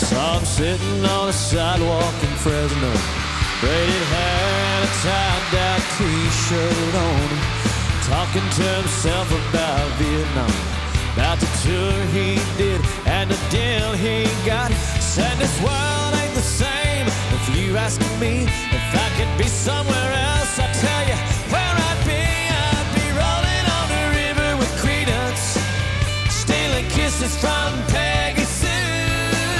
Saw him sitting on a sidewalk in Fresno, braided hair and a tied-down t-shirt on, talking to himself about Vietnam, about the tour he did and the deal he got. Said this world ain't the same if you ask me if I could be some